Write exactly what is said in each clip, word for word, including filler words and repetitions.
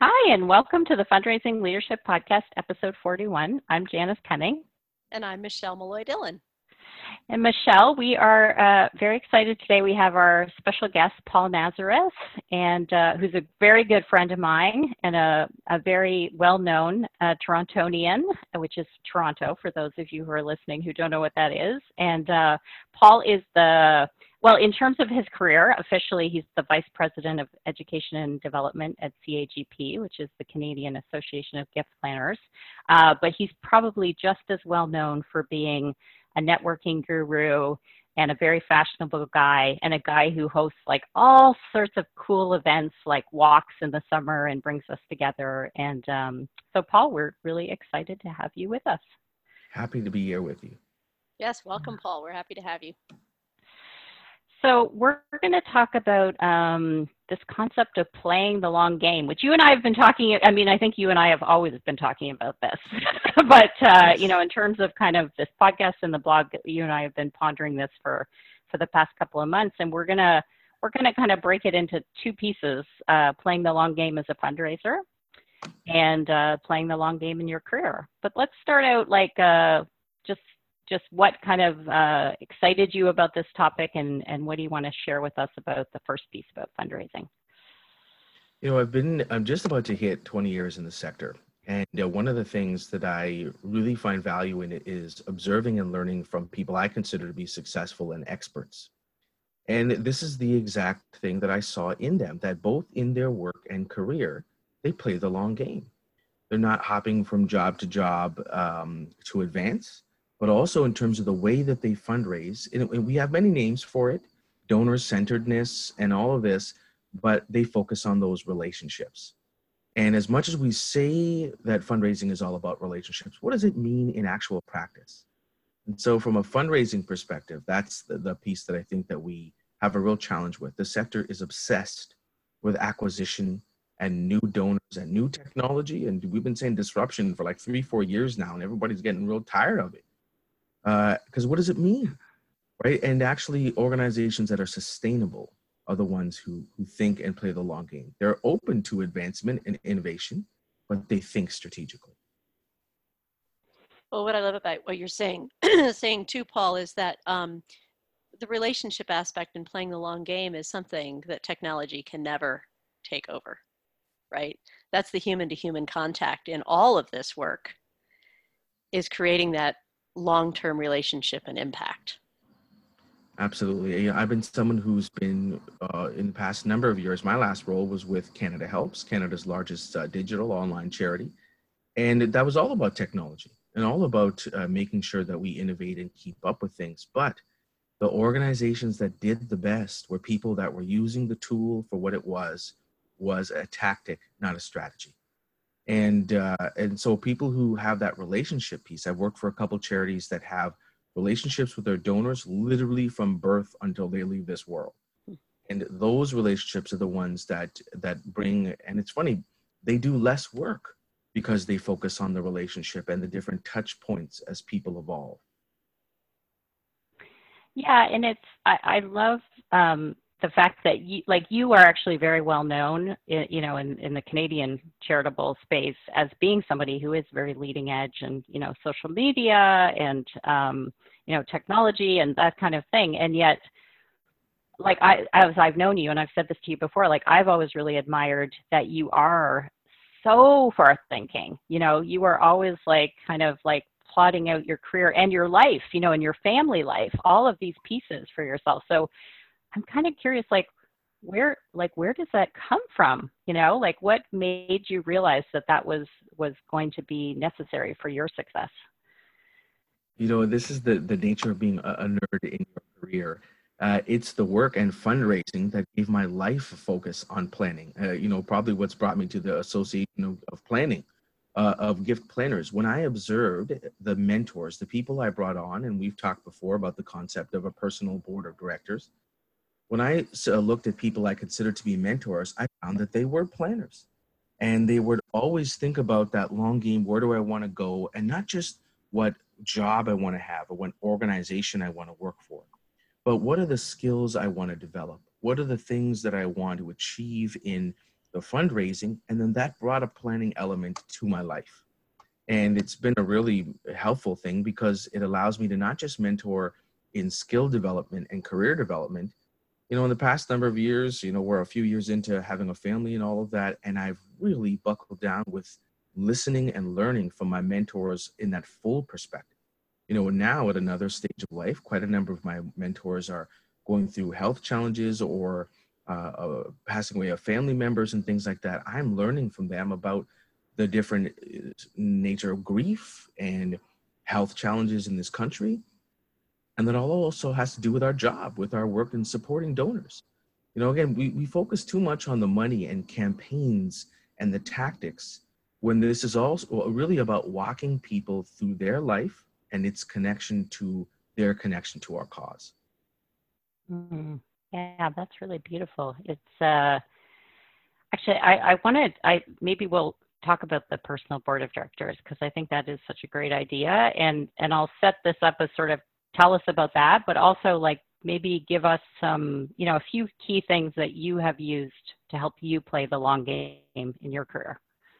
Hi, and welcome to the Fundraising Leadership Podcast, episode forty-one. I'm Janice Cunning. And I'm Michelle Malloy Dillon. And Michelle, we are uh, very excited today. We have our special guest, Paul Nazareth, and uh, who's a very good friend of mine and a, a very well-known uh, Torontonian, which is Toronto, for those of you who are listening who don't know what that is. And uh, Paul is the, well, in terms of his career, officially he's the Vice President of Education and Development at C A G P, which is the Canadian Association of Gift Planners. Uh, but he's probably just as well known for being a networking guru and a very fashionable guy, and a guy who hosts like all sorts of cool events like walks in the summer and brings us together. And um, so Paul, we're really excited to have you with us. Happy to be here with you. Yes, welcome, Paul. We're happy to have you. So we're going to talk about um, this concept of playing the long game, which you and I have been talking, I mean, I think you and I have always been talking about this, but, uh, you know, in terms of kind of this podcast and the blog, you and I have been pondering this for, for the past couple of months, and we're going to, we're going to kind of break it into two pieces, uh, playing the long game as a fundraiser and uh, playing the long game in your career. But let's start out like uh, just just what kind of uh, excited you about this topic, and, and what do you want to share with us about the first piece about fundraising? You know, I've been, I'm just about to hit twenty years in the sector. And uh, one of the things that I really find value in it is observing and learning from people I consider to be successful and experts. And this is the exact thing that I saw in them, that both in their work and career, they play the long game. They're not hopping from job to job um, to advance, but also in terms of the way that they fundraise. And we have many names for it, donor-centeredness and all of this, but they focus on those relationships. And as much as we say that fundraising is all about relationships, what does it mean in actual practice? And so from a fundraising perspective, that's the, the piece that I think that we have a real challenge with. The sector is obsessed with acquisition and new donors and new technology. And we've been saying disruption for like three, four years now, and everybody's getting real tired of it. Because uh, what does it mean, right? And actually organizations that are sustainable are the ones who, who think and play the long game. They're open to advancement and innovation, but they think strategically. Well, what I love about what you're saying, saying too, Paul, is that um, the relationship aspect in playing the long game is something that technology can never take over, right? That's the human to human contact in all of this work, is creating that long-term relationship and impact. Absolutely. I've been someone who's been uh, in the past number of years. My last role was with Canada Helps, Canada's largest uh, digital online charity. And that was all about technology and all about uh, making sure that we innovate and keep up with things. But the organizations that did the best were people that were using the tool for what it was, was a tactic, not a strategy. And uh, and so people who have that relationship piece, I've worked for a couple charities that have relationships with their donors literally from birth until they leave this world. And those relationships are the ones that that bring, and it's funny, they do less work because they focus on the relationship and the different touch points as people evolve. Yeah, and it's, I, I love um, the fact that you, like you are actually very well known, you know, in, in the Canadian charitable space as being somebody who is very leading edge and, you know, social media and, um, you know, technology and that kind of thing. And yet, like I, as I've known you, and I've said this to you before, like I've always really admired that you are so far thinking, you know, you are always like kind of like plotting out your career and your life, you know, and your family life, all of these pieces for yourself. So I'm kind of curious, like where, like where does that come from? You know, like what made you realize that that was was going to be necessary for your success? You know, this is the the nature of being a, a nerd in your career. Uh, it's the work and fundraising that gave my life a focus on planning. Uh, you know, probably what's brought me to the Association of, of Planning, uh, of Gift Planners. When I observed the mentors, the people I brought on, and we've talked before about the concept of a personal board of directors. When I uh, looked at people I considered to be mentors, I found that they were planners. And they would always think about that long game, where do I want to go? And not just what job I want to have or what organization I want to work for, but what are the skills I want to develop? What are the things that I want to achieve in the fundraising, and then that brought a planning element to my life. And it's been a really helpful thing because it allows me to not just mentor in skill development and career development. You know, in the past number of years, you know, we're a few years into having a family and all of that, and I've really buckled down with listening and learning from my mentors in that full perspective. You know, now at another stage of life, quite a number of my mentors are going through health challenges or uh, uh, passing away of family members and things like that. I'm learning from them about the different uh, nature of grief and health challenges in this country. And that all also has to do with our job, with our work in supporting donors. You know, again, we, we focus too much on the money and campaigns and the tactics when this is also really about walking people through their life and its connection to their connection to our cause. Mm, yeah, that's really beautiful. It's uh, actually, I, I wanted, I maybe we'll talk about the personal board of directors because I think that is such a great idea. And, and I'll set this up as sort of tell us about that, but also like maybe give us some, you know, a few key things that you have used to help you play the long game in your career.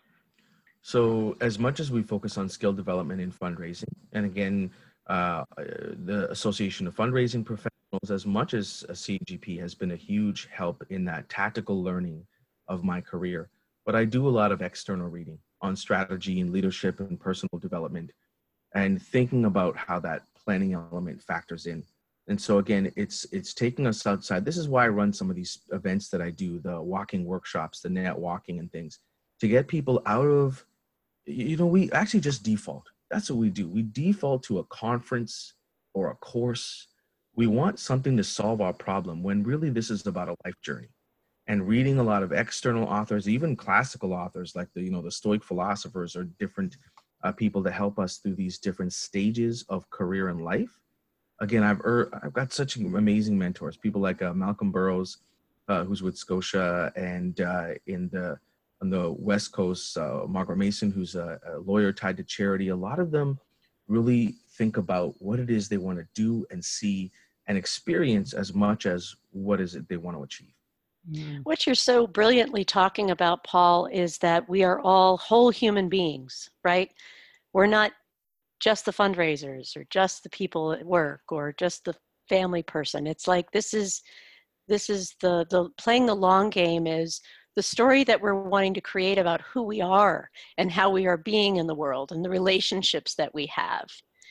So as much as we focus on skill development and fundraising, and again, uh, the Association of Fundraising Professionals, as much as C G P has been a huge help in that tactical learning of my career, but I do a lot of external reading on strategy and leadership and personal development and thinking about how that planning element factors in. And so again, it's it's taking us outside. This is why I run some of these events that I do, the walking workshops, the net walking and things, to get people out of, you know, we actually just default. That's what we do. We default to a conference or a course. We want something to solve our problem when really this is about a life journey. And reading a lot of external authors, even classical authors like the, you know, the Stoic philosophers or different uh, people that help us through these different stages of career and life. Again, I've er, I've got such amazing mentors, people like uh, Malcolm Burrows, uh, who's with Scotia, and uh, in the on the West Coast, uh, Margaret Mason, who's a, a lawyer tied to charity. A lot of them really think about what it is they want to do and see and experience as much as what is it they want to achieve. What you're so brilliantly talking about, Paul, is that we are all whole human beings, right? We're not just the fundraisers or just the people at work or just the family person. It's like this is this is the the playing the long game is the story that we're wanting to create about who we are and how we are being in the world and the relationships that we have.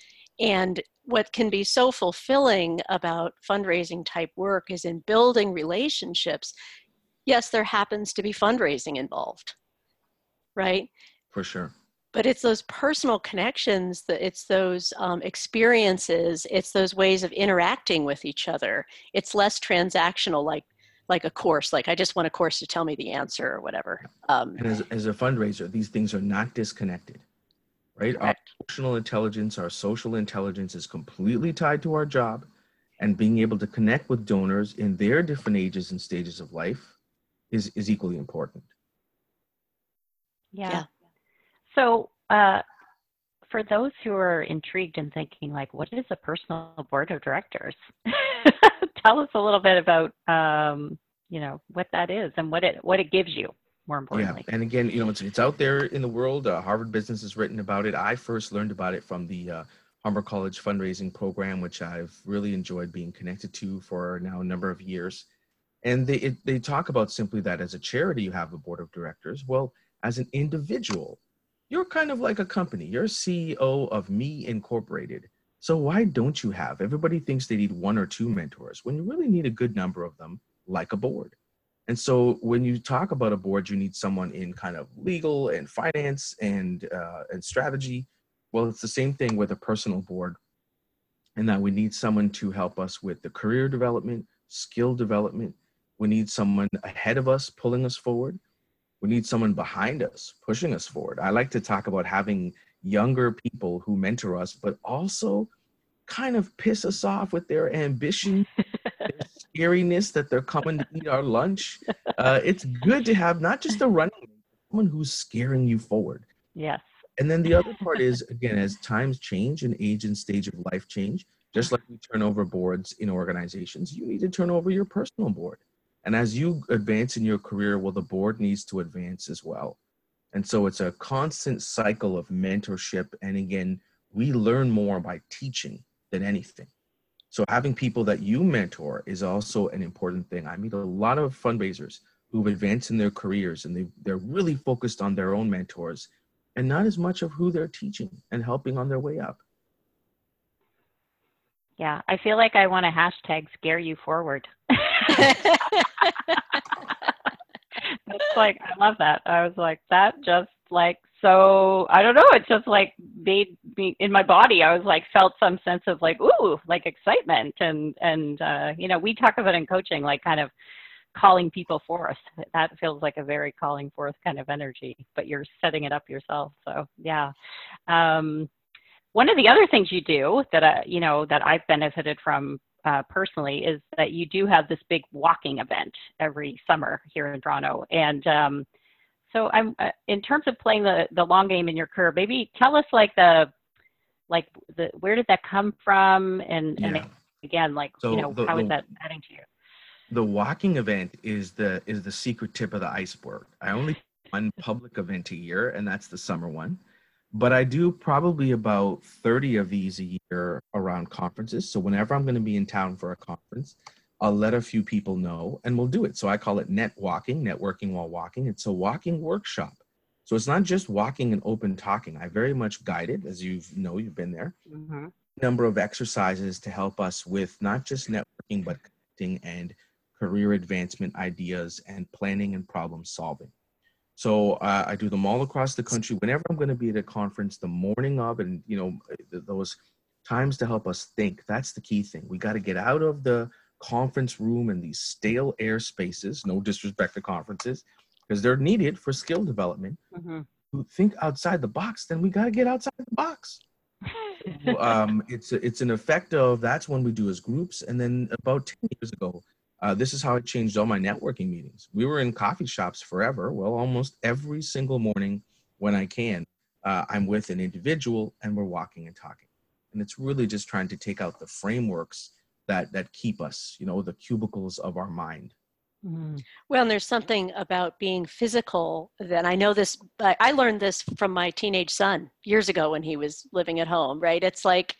And what can be so fulfilling about fundraising type work is in building relationships. Yes, there happens to be fundraising involved, right? For sure. But it's those personal connections, that it's those um, experiences, it's those ways of interacting with each other. It's less transactional, like like a course, like I just want a course to tell me the answer or whatever. Um, and as, as a fundraiser, these things are not disconnected, right? Correct. Our emotional intelligence, our social intelligence is completely tied to our job, and being able to connect with donors in their different ages and stages of life is, is equally important. Yeah. yeah. So uh, for those who are intrigued and thinking like, what is a personal board of directors? Tell us a little bit about, um, you know, what that is and what it what it gives you, more importantly. Yeah, and again, you know, it's it's out there in the world. Uh, Harvard Business has written about it. I first learned about it from the uh, Humber College fundraising program, which I've really enjoyed being connected to for now a number of years. And they it, they talk about simply that as a charity, you have a board of directors. Well, as an individual, you're kind of like a company. You're C E O of Me Incorporated. So why don't you have? Everybody thinks they need one or two mentors when you really need a good number of them, like a board. And so when you talk about a board, you need someone in kind of legal and finance and uh, and strategy. Well, it's the same thing with a personal board, in that we need someone to help us with the career development, skill development. We need someone ahead of us pulling us forward. We need someone behind us pushing us forward. I like to talk about having younger people who mentor us, but also kind of piss us off with their ambition, their scariness that they're coming to eat our lunch. Uh, it's good to have not just a running, someone who's scaring you forward. Yes. And then the other part is, again, as times change and age and stage of life change, just like we turn over boards in organizations, you need to turn over your personal board. And as you advance in your career, well, the board needs to advance as well. And so it's a constant cycle of mentorship. And again, we learn more by teaching than anything. So having people that you mentor is also an important thing. I meet a lot of fundraisers who've advanced in their careers, and they, they're really focused on their own mentors and not as much of who they're teaching and helping on their way up. Yeah, I feel like I want to hashtag scare you forward. It's like, I love that. I was like, that just like, so, I don't know, it just like made me, in my body, I was like, felt some sense of like, ooh, like excitement. And, and uh, you know, we talk about in coaching, like kind of calling people forth. That feels like a very calling forth kind of energy, but you're setting it up yourself. So, yeah. Um, one of the other things you do that, I, you know, that I've benefited from Uh, personally is that you do have this big walking event every summer here in Toronto. And um, so I'm uh, in terms of playing the, the long game in your career, maybe tell us like the, like the, where did that come from? And, Yeah. and again, like, So you know, the, how is the, that adding to you? the walking event is the, is the secret tip of the iceberg. I only do one public event a year, and that's the summer one. But I do probably about thirty of these a year around conferences. So whenever I'm going to be in town for a conference, I'll let a few people know and we'll do it. So I call it net walking, networking while walking. It's a walking workshop. So it's not just walking and open talking. I very much guide it, as you know, you've been there. Mm-hmm. Number of exercises to help us with not just networking, but connecting and career advancement ideas and planning and problem solving. So uh, I do them all across the country. Whenever I'm going to be at a conference, the morning of, and you know, th- those times to help us think. That's the key thing. We got to get out of the conference room and these stale air spaces. No disrespect to conferences, because they're needed for skill development. Mm-hmm. To think outside the box, then we got to get outside the box. So, um, it's a, it's an effect of that's when we do as groups, and then about ten years ago. Uh, this is how I changed all my networking meetings. We were in coffee shops forever. Well, almost every single morning when I can, uh, I'm with an individual and we're walking and talking. And it's really just trying to take out the frameworks that that keep us, you know, the cubicles of our mind. Mm-hmm. Well, and there's something about being physical that I know this, I I learned this from my teenage son years ago when he was living at home, right? It's like,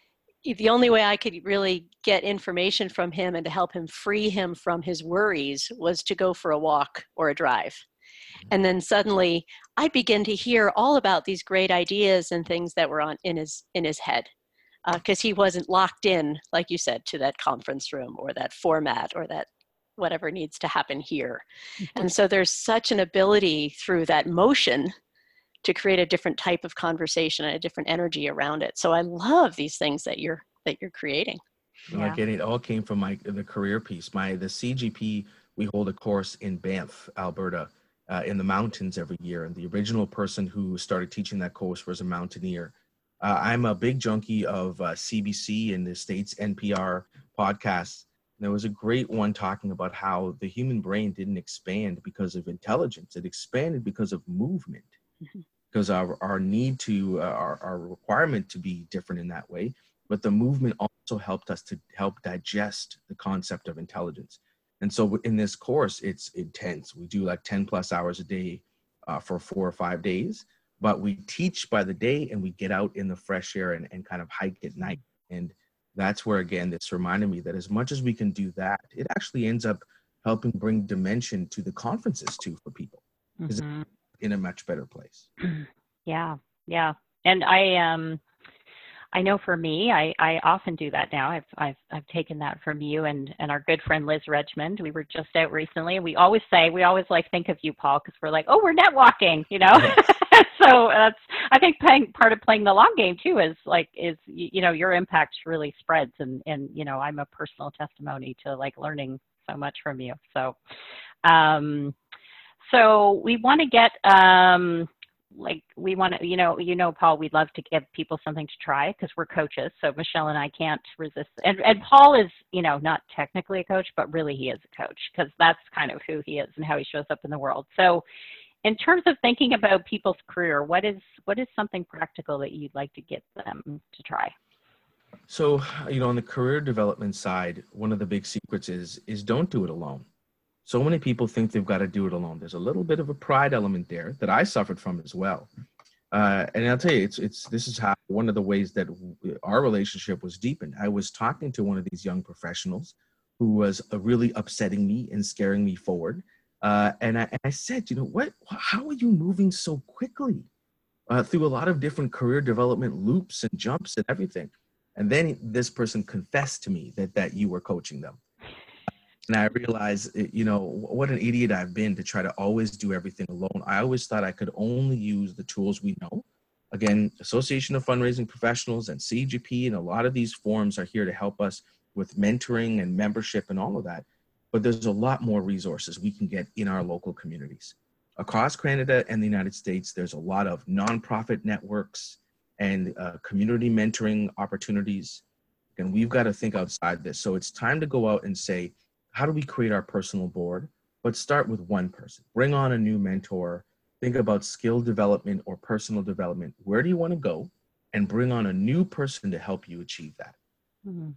the only way I could really get information from him and to help him free him from his worries was to go for a walk or a drive. And then suddenly I begin to hear all about these great ideas and things that were on in his in his head, because uh, he wasn't locked in, like you said, to that conference room or that format or that whatever needs to happen here. And so there's such an ability through that motion to create a different type of conversation and a different energy around it. So I love these things that you're that you're creating. And Yeah. again, it all came from my the career piece. My the C G P, we hold a course in Banff, Alberta, uh, in the mountains every year. And the original person who started teaching that course was a mountaineer. Uh, I'm a big junkie of uh, C B C and the States N P R podcasts. And there was a great one talking about how the human brain didn't expand because of intelligence. It expanded because of movement. Mm-hmm. Because our, our need to, uh, our, our requirement to be different in that way. But the movement also helped us to help digest the concept of intelligence. And so in this course, it's intense. We do like ten plus hours a day uh, for four or five days, but we teach by the day and we get out in the fresh air and, and kind of hike at night. And that's where, again, this reminded me that as much as we can do that, it actually ends up helping bring dimension to the conferences too for people. Mm-hmm. In a much better place. Yeah, yeah. And I um I know for me, I, I often do that now. I've I've I've taken that from you and, and our good friend Liz Redmond. We were just out recently. We always say we always like think of you, Paul, because we're like, oh, we're net walking, you know. Yes. So that's I think playing, part of playing the long game too is like is you know your impact really spreads and and you know I'm a personal testimony to like learning so much from you. So. Um, So we want to get, um, like, we want to, you know, you know, Paul, we'd love to give people something to try because we're coaches. So Michelle and I can't resist. And, and Paul is, you know, not technically a coach, but really he is a coach because that's kind of who he is and how he shows up in the world. So in terms of thinking about people's career, what is, what is something practical that you'd like to get them to try? So, you know, on the career development side, one of the big secrets is, is don't do it alone. So many people think they've got to do it alone. There's a little bit of a pride element there that I suffered from as well. Uh, and I'll tell you, it's it's this is how one of the ways that w- our relationship was deepened. I was talking to one of these young professionals who was uh, really upsetting me and scaring me forward. Uh, and, I, and I said, you know, what? How are you moving so quickly uh, through a lot of different career development loops and jumps and everything? And then this person confessed to me that that you were coaching them. And I realized, eh, you know, what an idiot I've been to try to always do everything alone. I always thought I could only use the tools we know. Again, Association of Fundraising Professionals and C G P and a lot of these forums are here to help us with mentoring and membership and all of that. But there's a lot more resources we can get in our local communities. Across Canada and the United States, there's a lot of nonprofit networks and uh, community mentoring opportunities. And we've got to think outside this. So it's time to go out and say, how do we create our personal board? But start with one person. Bring on a new mentor. Think about skill development or personal development. Where do you want to go? And bring on a new person to help you achieve that. Mm-hmm.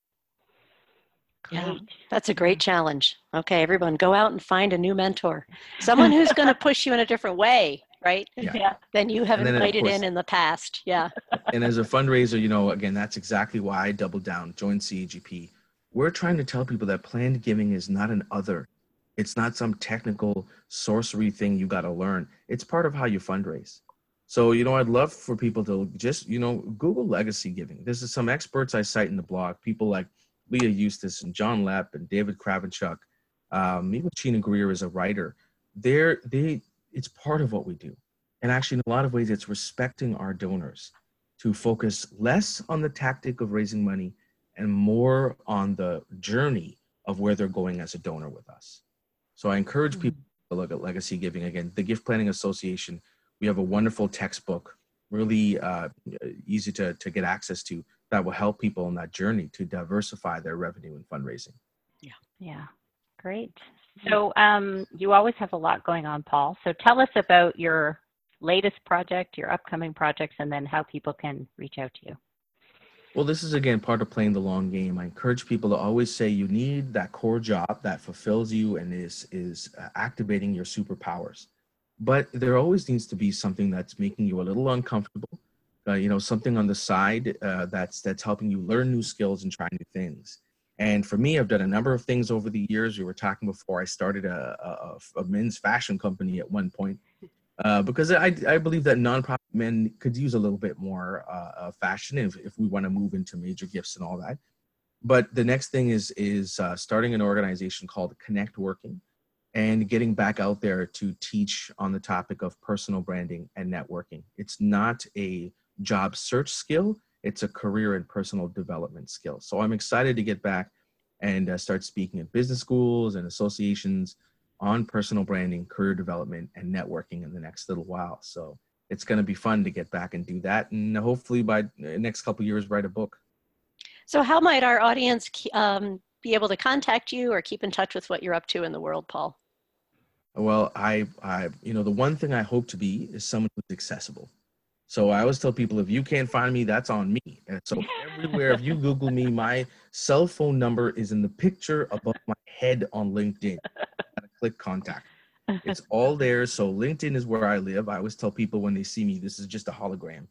Yeah, Great. that's a great challenge. Okay, everyone, go out and find a new mentor. Someone who's going to push you in a different way, right? Yeah. Yeah. Than you have And then, of invited course- in in the past. Yeah. And as a fundraiser, you know, again, that's exactly why I doubled down, joined C A G P. We're trying to tell people that planned giving is not an other. It's not some technical sorcery thing you got to learn. It's part of how you fundraise. So, you know, I'd love for people to just, you know, Google legacy giving. This is some experts I cite in the blog, people like Leah Eustace and John Lepp and David Kravenchuk. Um, even Sheena Greer is a writer. They're, they, it's part of what we do. And actually, in a lot of ways, it's respecting our donors to focus less on the tactic of raising money and more on the journey of where they're going as a donor with us. So I encourage people to look at legacy giving. Again, the Gift Planning Association, we have a wonderful textbook, really uh, easy to, to get access to, that will help people on that journey to diversify their revenue and fundraising. Yeah. Yeah. Great. So um, you always have a lot going on, Paul. So tell us about your latest project, your upcoming projects, and then how people can reach out to you. Well, this is, again, part of playing the long game. I encourage people to always say you need that core job that fulfills you and is, is uh, activating your superpowers. But there always needs to be something that's making you a little uncomfortable, uh, you know, something on the side uh, that's, that's helping you learn new skills and try new things. And for me, I've done a number of things over the years. We were talking before, I started a, a, a men's fashion company at one point. Uh, because I, I believe that nonprofit men could use a little bit more uh, uh, fashion if, if we want to move into major gifts and all that. But the next thing is is uh, starting an organization called Connect Working and getting back out there to teach on the topic of personal branding and networking. It's not a job search skill, it's a career and personal development skill. So I'm excited to get back and uh, start speaking at business schools and associations on personal branding, career development, and networking in the next little while. So it's going to be fun to get back and do that. And hopefully by the next couple of years, write a book. So how might our audience um, be able to contact you or keep in touch with what you're up to in the world, Paul? Well, I, I, you know, the one thing I hope to be is someone who's accessible. So I always tell people, if you can't find me, that's on me. And so everywhere, if you Google me, my cell phone number is in the picture above my head on LinkedIn. Click contact. It's all there. So LinkedIn is where I live. I always tell people when they see me, this is just a hologram.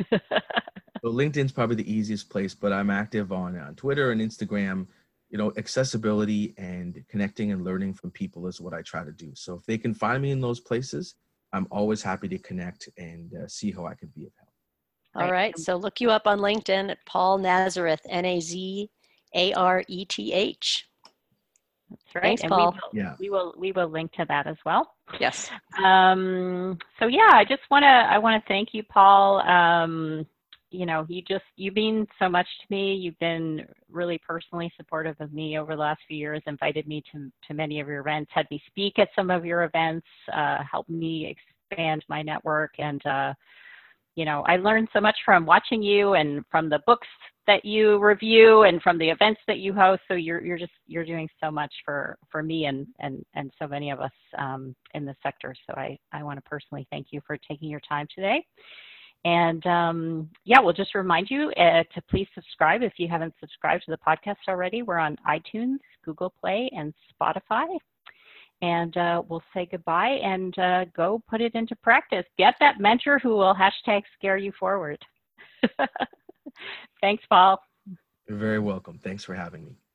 So LinkedIn's probably the easiest place, but I'm active on, on Twitter and Instagram. You know, accessibility and connecting and learning from people is what I try to do. So if they can find me in those places, I'm always happy to connect and uh, see how I can be of help. All right. So look you up on LinkedIn at Paul Nazareth, N A Z A R E T H. That's right. Thanks, and Paul. We will, Yeah. we will we will link to that as well. Yes. Um, so yeah, I just want to I want to thank you, Paul. Um, you know, you just you mean so much to me. You've been really personally supportive of me over the last few years. Invited me to to many of your events, had me speak at some of your events, uh, helped me expand my network, and uh, you know, I learned so much from watching you and from the books that you review and from the events that you host. So you're you're just you're doing so much for for me and and and so many of us um, in the sector. So I I want to personally thank you for taking your time today. And um, yeah, we'll just remind you uh, to please subscribe if you haven't subscribed to the podcast already. We're on iTunes, Google Play, and Spotify. and uh, we'll say goodbye and uh, go put it into practice. Get that mentor who will hashtag scare you forward. Thanks, Paul. You're very welcome. Thanks for having me.